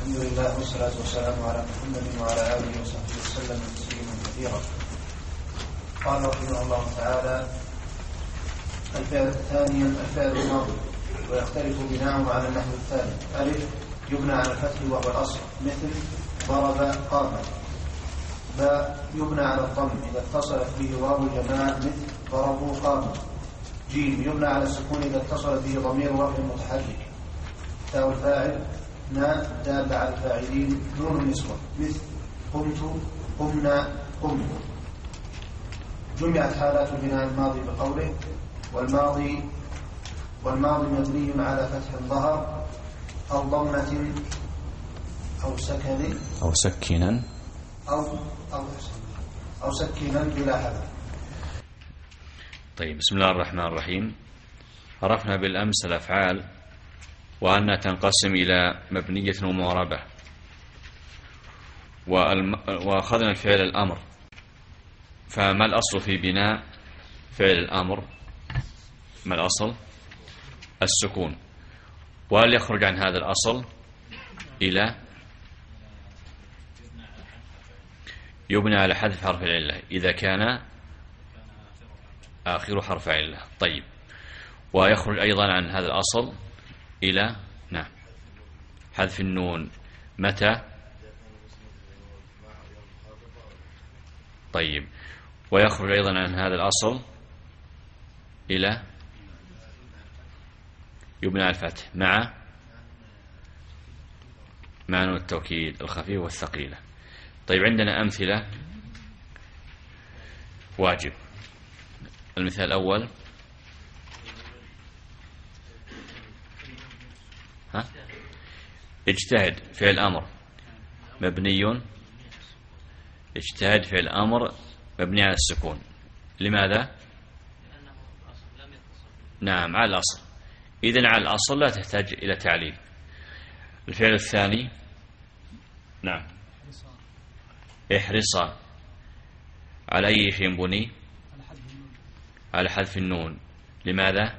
الحمد لله والصلاة والسلام على محمد وعلى آله وصحبه وسلم تسليما كثيرا. قال رحمه الله تعالى: الفعل الثاني الفعل الماضي، ويختلف بناؤه على النحو التالي: ألف يبنى على الفتح وهو الأصل مثل ضرب قام. باء يبنى على الضم إذا اتصلت به واو الجماعة مثل ضربوا قاموا. جيم يبنى على السكون إذا اتصلت به ضمير رفع متحرك. تاء الفاعل. ناء دالة على الفاعلين. نون النسوة مثل قمت قمنا قمت. جمعت حالات البناء الماضي بقوله: والماضي مبني على فتح ظهر أو ضمة أو سكن أو سكنا أو سكنا بلا حذف. طيب، بسم الله الرحمن الرحيم. عرفنا بالأمس الأفعال وأنها تنقسم إلى مبنية ومعربة، وأخذنا فعل الأمر. فما الأصل في بناء فعل الأمر؟ ما الأصل؟ السكون. وهل يخرج عن هذا الأصل إلى يبنى على حذف حرف العلة إذا كان آخر حرف علة. طيب، ويخرج أيضا عن هذا الأصل إلى حذف النون متى؟ طيب، ويخرج أيضا عن هذا الأصل إلى يبنى على الفتح مع نون التوكيد الخفيف والثقيلة. طيب، عندنا أمثلة واجب. المثال الأول: اجتهد فعل أمر مبني. اجتهد فعل أمر مبني على السكون. لماذا؟ نعم، على الأصل. إذن على الأصل لا تحتاج إلى تعليل. الفعل الثاني: احرص على أي شيء بني؟ على حذف النون. لماذا؟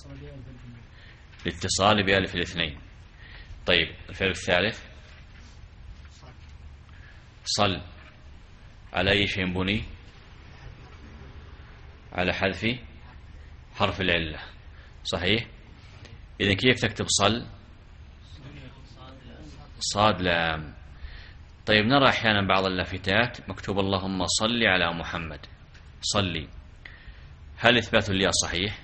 الاتصال بألف الاثنين. طيب، الفعل الثالث: صل على أي شيء بني؟ على حذف حرف العلة. صحيح؟ إذن كيف تكتب صل؟ صاد لام. طيب، نرى أحيانا بعض اللافتات مكتوب اللهم صل على محمد. صلي. هل إثبات الياء صحيح؟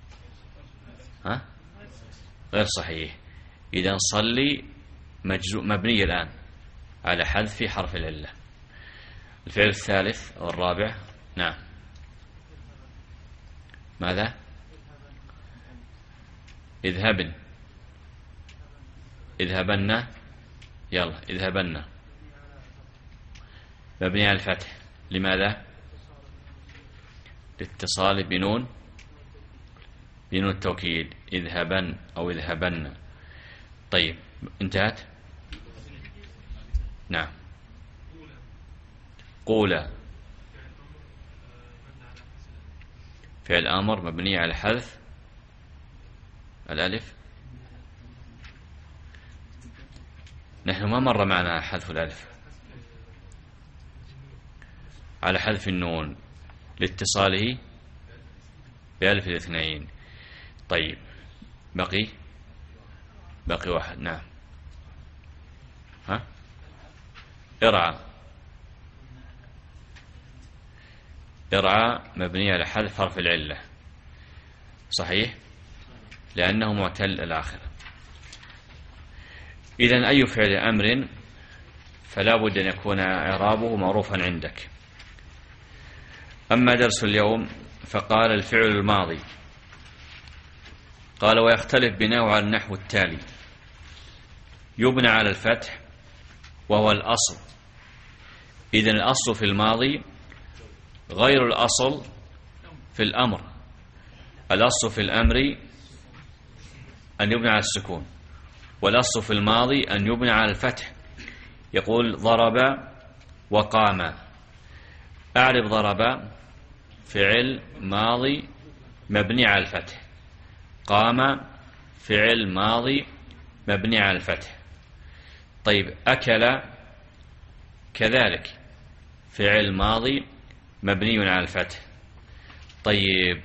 غير صحيح. إذن صلي مبني الآن على حذف حرف العلة. الفعل الثالث أو الرابع: ماذا؟ اذهبن. اذهبن. يلا، اذهبن مبني على الفتح. لماذا؟ الاتصال بنون التوكيد. اذهبن أو اذهبن. طيب، انتهت. قولا فعل أمر مبني على حذف الألف. نحن ما مر معنا حذف الألف. على حذف النون لاتصاله بألف الاثنين. طيب، بقي واحد. ارعى مبني على حذف حرف العلة. صحيح، لأنه معتل الآخر. إذن أي فعل أمر فلا بد أن يكون إعرابه معروفا عندك. أما درس اليوم فقال: الفعل الماضي. قال: ويختلف بناؤه على النحو التالي: يبنى على الفتح وهو الأصل. إذن الأصل في الماضي غير الأصل في الأمر. الأصل في الأمر أن يبنى على السكون، والأصل في الماضي أن يبنى على الفتح. يقول: ضرب وقام. أعرف ضرب فعل ماضي مبني على الفتح، قام فعل ماضي مبني على الفتح. طيب أكل كذلك فعل ماضي مبني على الفتح. طيب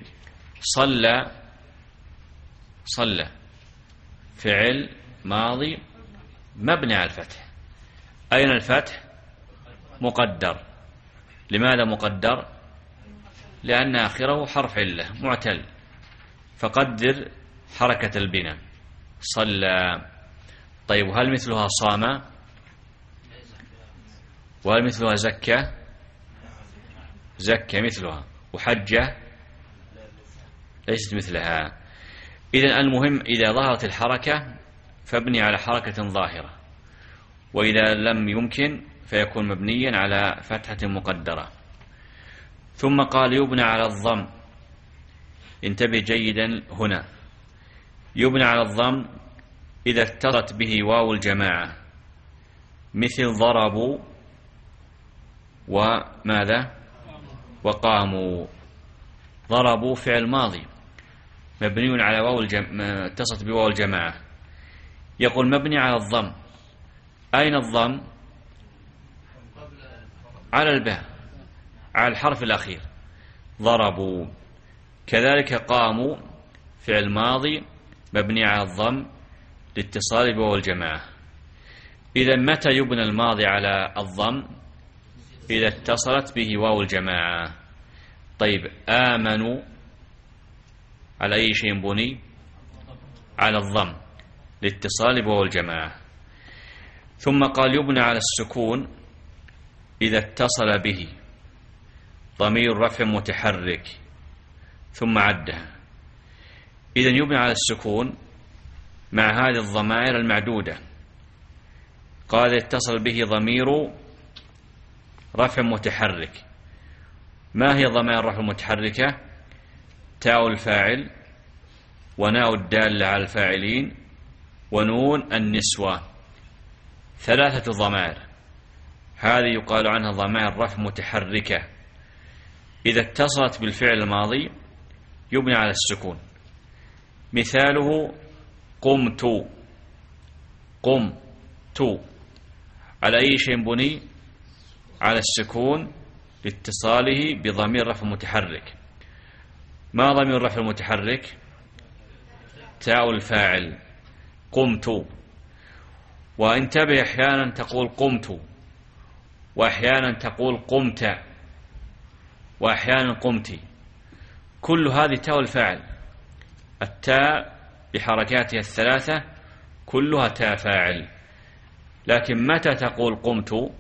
صلى فعل ماضي مبني على الفتح. أين الفتح؟ مقدر. لماذا مقدر؟ لأن آخره حرف علة معتل، فقدر حركة البناء صلى. طيب وهل مثلها صام؟ وهل مثلها زكى مثلها، وحجة ليست مثلها. إذن المهم إذا ظهرت الحركة فابني على حركة ظاهرة، وإذا لم يمكن فيكون مبنيا على فتحة مقدرة. ثم قال يبنى على الضم. انتبه جيدا هنا، يبنى على الضم إذا اتصلت به واو الجماعة، مثل ضربوا وماذا وقاموا. ضربوا فعل ماضي مبني على واو اتصلت بواو الجماعة، يقول مبني على الضم. أين الضم؟ على الباء، على الحرف الأخير. ضربوا. كذلك قاموا فعل ماضي مبني على الضم لاتصال بواو الجماعة. إذا متى يبنى الماضي على الضم؟ إذا اتصلت به واو الجماعة. طيب آمنوا على أي شيء بني؟ على الضم لاتصال بواو الجماعة. ثم قال يبنى على السكون إذا اتصل به ضمير رفع متحرك ثم عدها. إذا يبنى على السكون مع هذه الضمائر المعدودة. قال اتصل به ضمير رفع متحرك. ما هي ضمائر الرفع المتحركة؟ تاء الفاعل، وناء الدالة على الفاعلين، ونون النسوة. 3 ضمائر، هذه يقال عنها ضمائر رفع متحركة. إذا اتصلت بالفعل الماضي يبنى على السكون. مثاله قمت. على أي شيء بني؟ على السكون لاتصاله بضمير رفع متحرك. ما ضمير الرفع المتحرك؟ تاء الفاعل قمت. وانتبه أحيانا تقول قمت، وأحيانا تقول قمت، وأحيانا قمت. كل هذه تاء الفاعل. التاء بحركاتها الثلاثة كلها تاء فاعل. لكن متى تقول قمت؟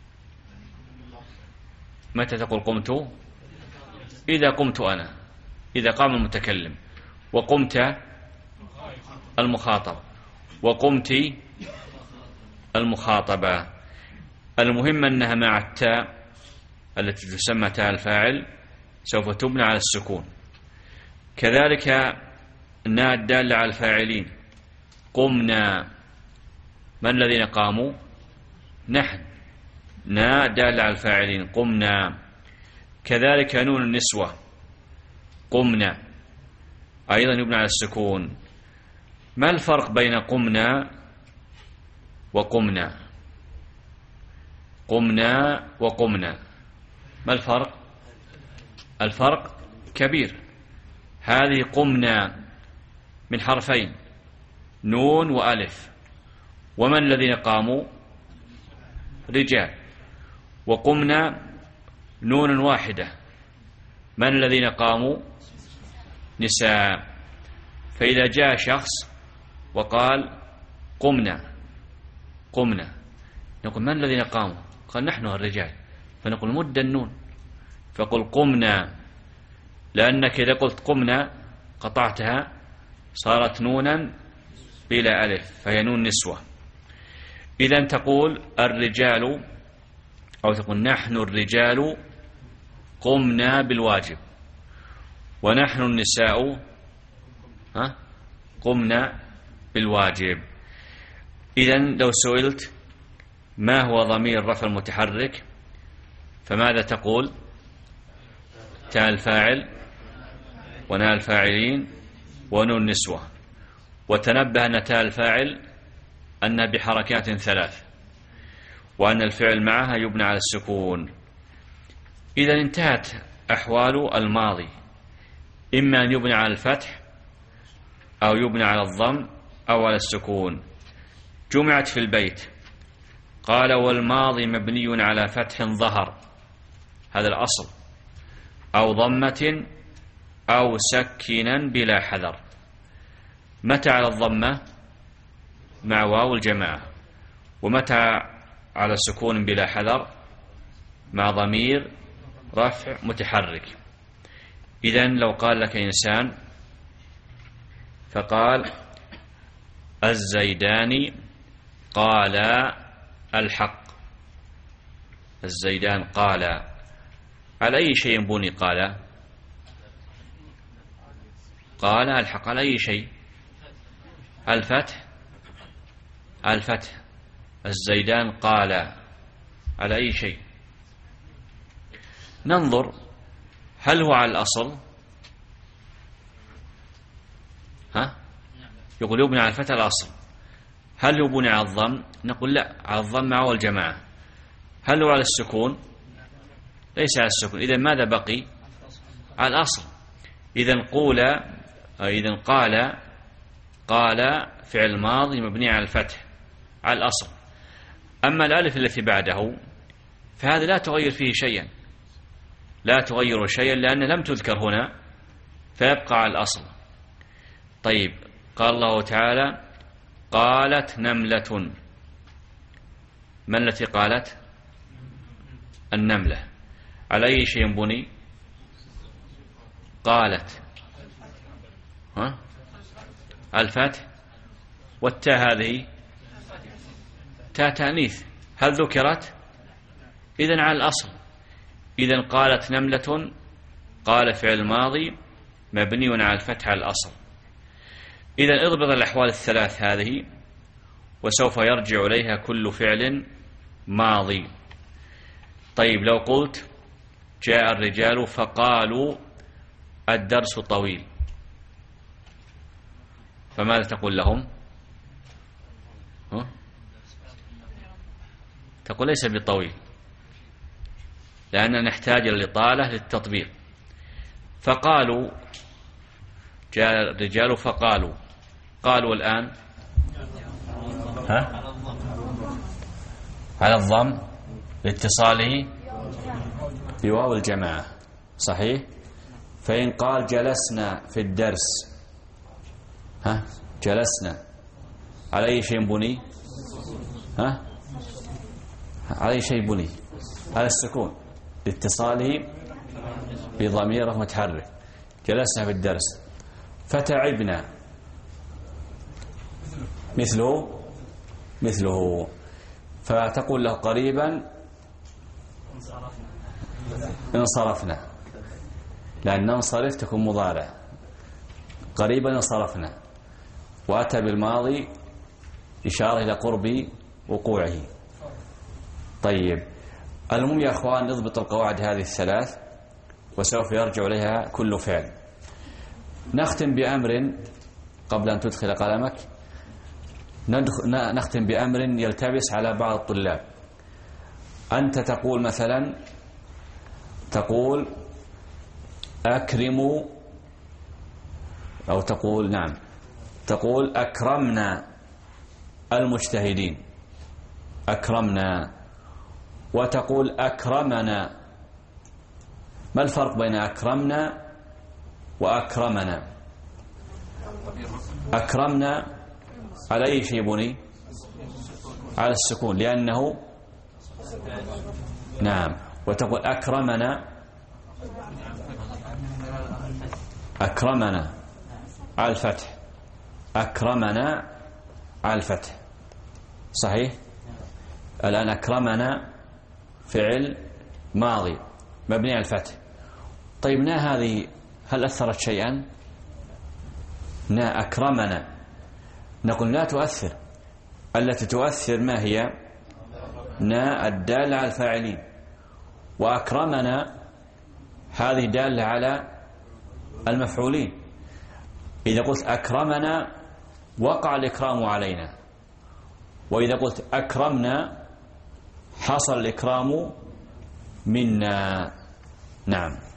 متى تقول قمت؟ إذا قمت أنا، إذا قام المتكلم. وقمت المخاطب، وقمت المخاطبة. المهم أنها مع التاء التي تسمى تاء الفاعل سوف تبنى على السكون. كذلك الناء الدالة على الفاعلين. قمنا. من الذين قاموا؟ نحن. ناء دالة على الفاعلين قمنا. كذلك نون النسوة قمنا، أيضا يبنى على السكون. ما الفرق بين قمنا وقمنا؟ قمنا وقمنا ما الفرق؟ الفرق كبير. هذه قمنا من حرفين نون وألف. ومن الذين قاموا؟ رجال. وقمنا نون واحدة. من الذين قاموا؟ نساء. فإذا جاء شخص وقال قمنا نقول من الذين قاموا؟ قال نحن الرجال. فنقول مد النون فقل قمنا، لأنك إذا قلت قمنا قطعتها صارت نونا بلا ألف فهي نون نسوة. إذن تقول الرجال، أو تقول نحن الرجال قمنا بالواجب، ونحن النساء قمنا بالواجب. إذن لو سئلت ما هو ضمير رفع المتحرك فماذا تقول؟ تاء الفاعل، وناء الفاعلين، ونون نسوة. وتنبه أن تاء الفاعل أنها بحركات 3، وأن الفعل معها يبنى على السكون. إذا انتهت أحوال الماضي، إما أن يبنى على الفتح أو يبنى على الضم أو على السكون. جمعت في البيت، قال والماضي مبني على فتح ظهر، هذا الأصل، أو ضمة أو سكنا بلا حذر. متى على الضمة؟ مع واو الجماعة. ومتى على السكون بلا حذر؟ مع ضمير رفع متحرك. إذن لو قال لك إنسان فقال الزيدان قال الحق، الزيدان قال، على أي شيء بني قال؟ قال الحق على أي شيء؟ الفتح، الفتح. الزيدان قال على أي شيء؟ ننظر هل هو على الأصل؟ يقول يبني على الفتح الأصل. هل يبني على الضم؟ نقول لا، على الضم مع والجماعة. هل هو على السكون؟ ليس على السكون. إذن ماذا بقي؟ على الأصل. إذن قال فعل ماضي مبني على الفتح على الأصل. أما الألف التي بعده فهذا لا تغير فيه شيئا، لا تغير شيئا لأن لم تذكر هنا، فيبقى على الأصل. طيب، قال الله تعالى قالت نملة. من التي قالت؟ النملة. على أي شيء بني؟ قالت الفتح، والتاء هذه تاء تأنيث، هل ذكرت؟ إذن على الأصل. إذن قالت نملة، قال فعل ماضي مبني على الفتح على الأصل. إذن اضبط الأحوال الثلاث هذه وسوف يرجع إليها كل فعل ماضي. طيب، لو قلت جاء الرجال فقالوا الدرس طويل، فماذا تقول لهم؟ تقول ليس بطويل، لأننا نحتاج الإطالة للتطبيق. فقالوا، جاء الرجال فقالوا، قالوا الآن على الضم لاتصاله بواو الجماعة، صحيح؟ فإن قال جلسنا في الدرس، جلسنا على أي شيء بني؟ على أي شيء بني؟ على السكون لاتصاله بضمير متحرك. جلسنا في الدرس. فتعبنا، مثله. فتقول له قريبا انصرفنا، لأن ننصرف تكون مضارع. قريبا انصرفنا، وأتى بالماضي إشارة إلى قرب وقوعه. طيب، المهم يا أخوان نضبط القواعد هذه الثلاث وسوف يرجع إليها كل فعل. نختم بأمر قبل أن تدخل قلمك، نختم بأمر يلتبس على بعض الطلاب. أنت تقول مثلا، تقول أكرموا، أو تقول نعم، تقول أكرمنا المجتهدين، أكرمنا، وتقول أكرمنا. ما الفرق بين أكرمنا وأكرمنا؟ أكرمنا على أي شيء بني؟ على السكون، لأنه نعم. وتقول أكرمنا، أكرمنا على الفتح، أكرمنا على الفتح، صحيح؟ الآن أكرمنا فعل ماضي مبني على الفتح. طيب، نا هذه هل أثرت شيئا؟ نا أكرمنا، نقول لا تؤثر. التي تؤثر ما هي؟ نا الدالة على الفاعلين، وأكرمنا هذه دالة على المفعولين. إذا قلت أكرمنا وقع الإكرام علينا، وإذا قلت أكرمنا حصل الإكرام منا. نعم.